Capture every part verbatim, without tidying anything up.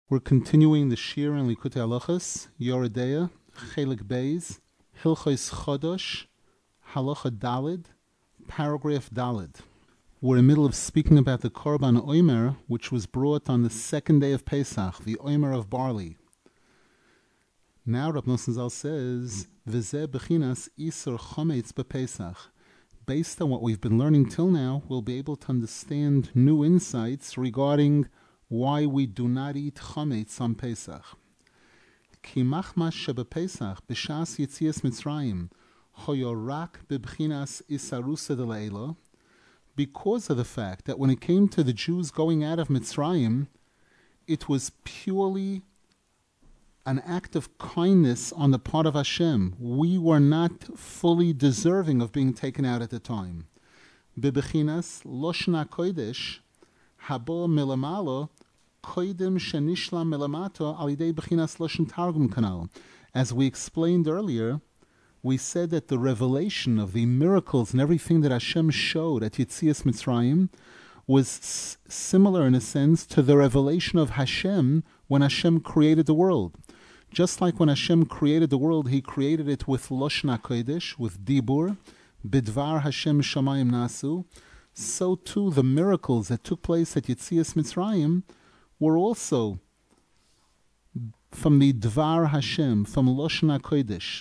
We're continuing the Shir in Likutei Halachos, Yoredeya, Chelik Beis, Hilchos Chodosh, Halacha Dalid, paragraph Dalid. We're in the middle of speaking about the Korban Omer, which was brought on the second day of Pesach, the Omer of barley. Now Rav Nosson Zal says, V'zeh bechinas isur chometz b'Pesach. Based on what we've been learning till now, we'll be able to understand new insights regarding why we do not eat chometz on Pesach. Ki machmas shebepesach b'shas yitzias Mitzrayim hoyo rak b'bchinas isarusa de'leila. Because of the fact that when it came to the Jews going out of Mitzrayim, it was purely an act of kindness on the part of Hashem. We were not fully deserving of being taken out at the time. B'bchinas loshna kodesh habo milamalo koidim shenishla milamato alidei b'chinas loshen targum kanal. As we explained earlier, we said that the revelation of the miracles and everything that Hashem showed at Yitzias Mitzrayim was s- similar in a sense to the revelation of Hashem when Hashem created the world. Just like when Hashem created the world, He created it with Loshna Kodesh, with Dibur, Bidvar Hashem Shamayim Nasu. So too the miracles that took place at Yitzias Mitzrayim were also from the Dvar Hashem, from Loshna Kodesh.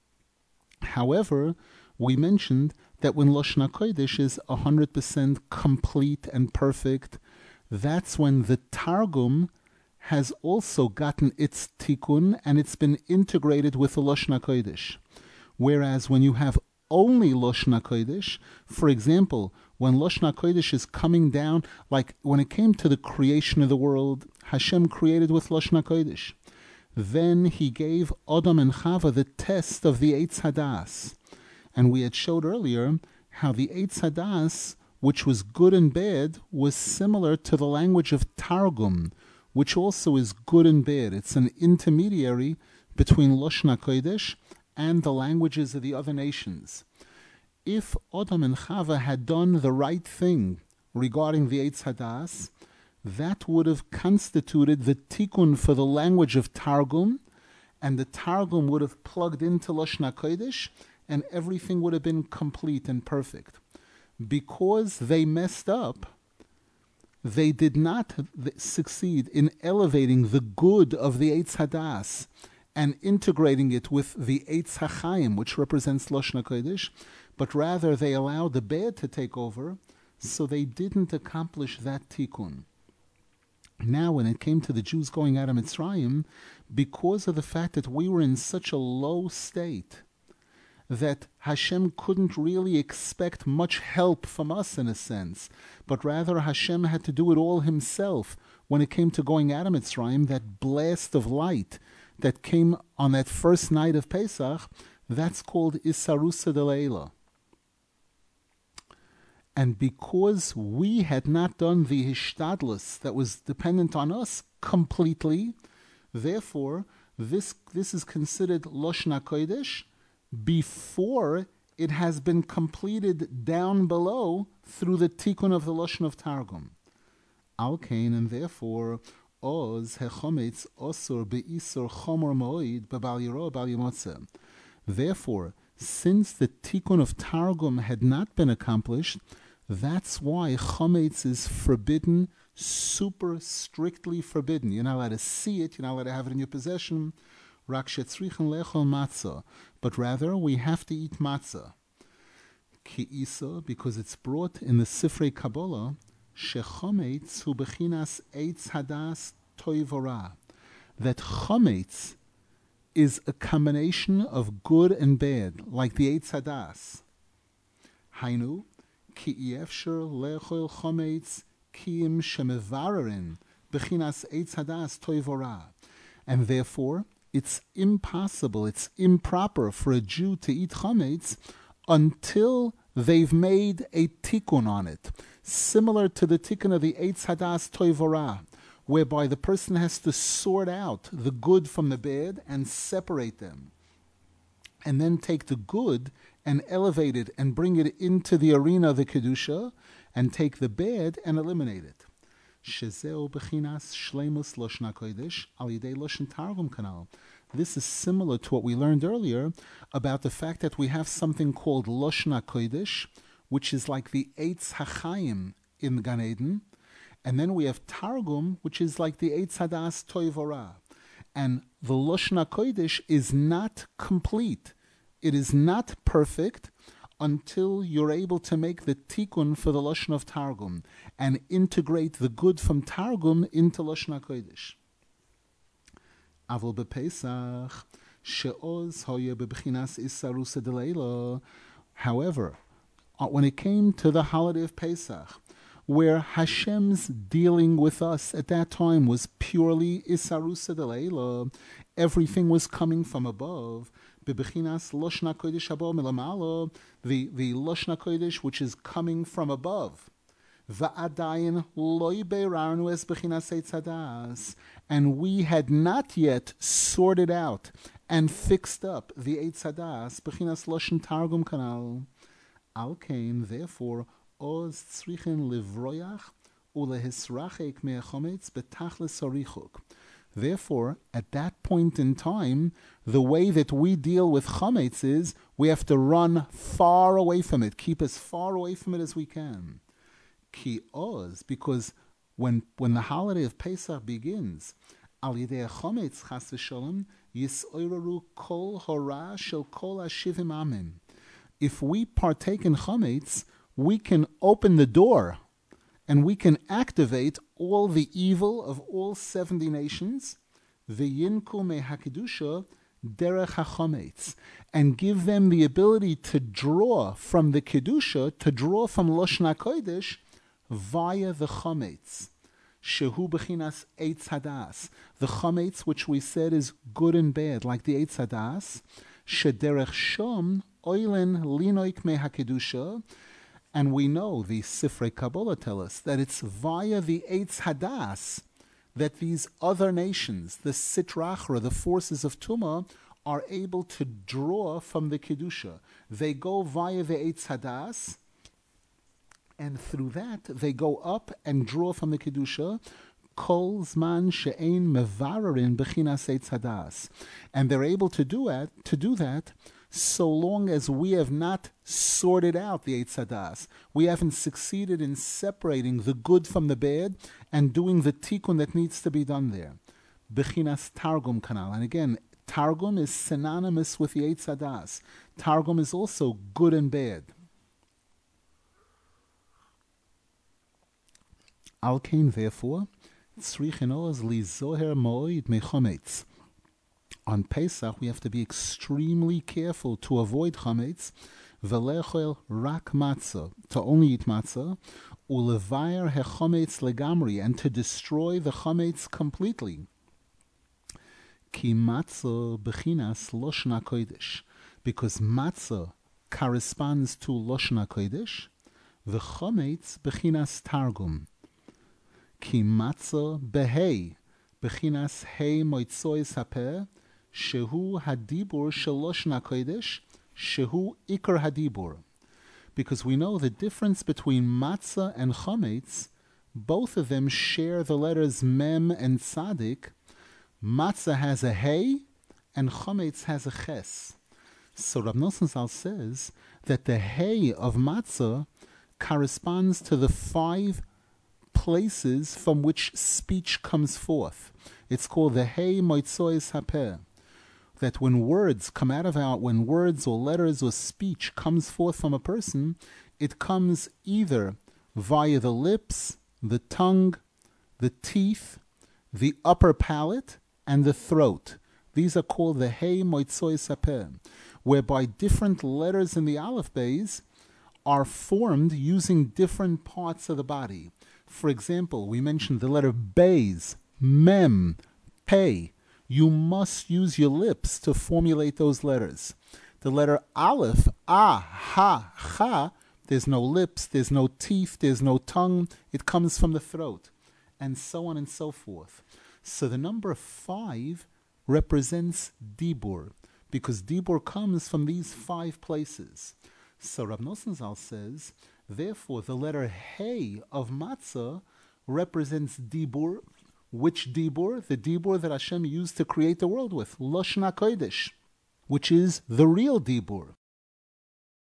However, we mentioned that when Loshna Kodesh is one hundred percent complete and perfect, that's when the Targum has also gotten its tikkun and it's been integrated with the Loshna Kodesh. Whereas when you have only Loshna Kodesh, for example, when Loshna Kodesh is coming down, like when it came to the creation of the world, Hashem created with Loshna Kodesh. Then He gave Adam and Chava the test of the Eitz Hadas. And we had showed earlier how the Eitz Hadas, which was good and bad, was similar to the language of Targum, which also is good and bad. It's an intermediary between Loshna Kodesh and the languages of the other nations. If Adam and Chava had done the right thing regarding the Eitz Hadas, that would have constituted the tikkun for the language of Targum, and the Targum would have plugged into Loshna Kodesh, and everything would have been complete and perfect. Because they messed up, they did not succeed in elevating the good of the Eitz Hadas and integrating it with the Eitz HaChaim, which represents Loshna Kodesh, but rather they allowed the bad to take over, so they didn't accomplish that tikkun. Now, when it came to the Jews going out of Mitzrayim, because of the fact that we were in such a low state, that Hashem couldn't really expect much help from us in a sense, but rather Hashem had to do it all Himself. When it came to going out of Mitzrayim, that blast of light that came on that first night of Pesach, that's called Isarusa De'Leila. And because we had not done the Hishtadlus that was dependent on us completely, therefore, this, this is considered Loshna Kodesh, before it has been completed down below through the tikkun of the Lashon of Targum. Al kain, and therefore, oz hechometz osur beisur chomor moed bebal yiro bal yimotze. Therefore, since the tikkun of Targum had not been accomplished, that's why chometz is forbidden, super strictly forbidden. You're not allowed to see it, you're not allowed to have it in your possession. Rak shetzrichen lechol matzah, but rather we have to eat matzah. Ki isa, because it's brought in the Sifrei Kabbalah, shechometz hu bechinas eitz hadas toivora, that chometz is a combination of good and bad, like the eitz hadas. Hainu, ki efsher lechol chometz kiim shemevararin bechinas eitz hadas toivora, and therefore it's impossible, it's improper for a Jew to eat chametz until they've made a tikkun on it, similar to the tikkun of the Eitz Hadas Toivora, whereby the person has to sort out the good from the bad and separate them, and then take the good and elevate it and bring it into the arena of the Kedusha, and take the bad and eliminate it. Shezeo bechinas shleimus Lashon HaKodesh al yidei Lashon Targum kanal. This is similar to what we learned earlier about the fact that we have something called Lashon HaKodesh, which is like the Eitz HaChaim in Gan Eden, and then we have Targum, which is like the Eitz Hadas Toiv Ora. And the Lashon HaKodesh is not complete. It is not perfect until you're able to make the tikkun for the Lashon of Targum and integrate the good from Targum into Lashon HaKodesh. Avol bepesach she'oz hoye bebchinas isarusa deleila. However, when it came to the holiday of Pesach, where Hashem's dealing with us at that time was purely isarusa deleila, everything was coming from above. Bebechinas Lashon HaKodesh haba milamala, the the Lashon HaKodesh which is coming from above. Va'adayin loy beirarnu es bechinas Eitz Hadas, and we had not yet sorted out and fixed up the Eitz Hadas bechinas Lashon Targum kanal. Al kain, therefore, oz tzrichen livroyach ulehisrachek me'achometz betachlis harichuk. Therefore, at that point in time, the way that we deal with chametz is we have to run far away from it, keep as far away from it as we can. Ki oz, because when when the holiday of Pesach begins, al yidei chametz chas v'sholem yisoiraru kol hora shel kol hashivim amim. If we partake in chametz, we can open the door and we can activate all the evil of all seventy nations, v'yinku me hakidusha derech hachametz, and give them the ability to draw from the kedusha, to draw from Lashon HaKodesh via the chametz. Shehu bechinas Eitz Hadas, the chametz which we said is good and bad, like the Eitz Hadas, shederech shom oilen linoik me hakedusha. And we know, the Sifrei Kabbalah tell us, that it's via the Eitz Hadas that these other nations, the Sitra Achra, the forces of Tumah, are able to draw from the Kedusha. They go via the Eitz Hadas, and through that they go up and draw from the Kedusha, Kol Zman She'ein Mevarerin Bechinas Eitz Hadas. And they're able to do that, to do that so long as we have not sorted out the Eitz Hadas. We haven't succeeded in separating the good from the bad and doing the tikkun that needs to be done there. Bechinas Targum kanal. And again, Targum is synonymous with the Eitz Hadas. Targum is also good and bad. Al kain, therefore, tzrichen oz li zoher moed mechometz. On Pesach, we have to be extremely careful to avoid chametz, velechel rak matzah, to only eat matzah, ulevayer hechametz legamri, and to destroy the chametz completely. Ki matzah bechinas Lashon HaKodesh, because matzah corresponds to Lashon HaKodesh, v'chametz bechinas Targum. Ki matzah behei, bechinas hei moitzois hapeh, shehu hadibur shel Lashon HaKodesh, shehu ikar hadibur. Because we know the difference between matzah and chametz, both of them share the letters mem and tzadik. Matzah has a hey, and chametz has a ches. So Rav Nosson Zal says that the hey of matzah corresponds to the five places from which speech comes forth. It's called the hey moitzois hapeh. That when words come out of our, when words or letters or speech comes forth from a person, it comes either via the lips, the tongue, the teeth, the upper palate, and the throat. These are called the hey moitzois hapeh, whereby different letters in the aleph beis are formed using different parts of the body. For example, we mentioned the letter beis, mem, pei. You must use your lips to formulate those letters. The letter aleph, ah, ha, cha, there's no lips, there's no teeth, there's no tongue. It comes from the throat, and so on and so forth. So the number five represents dibur, because dibur comes from these five places. So Rav Nosson Zal says, therefore, the letter hey of matzah represents Dibur. Which Dibur? The Dibur that Hashem used to create the world with, Lashon HaKodesh, which is the real Dibur.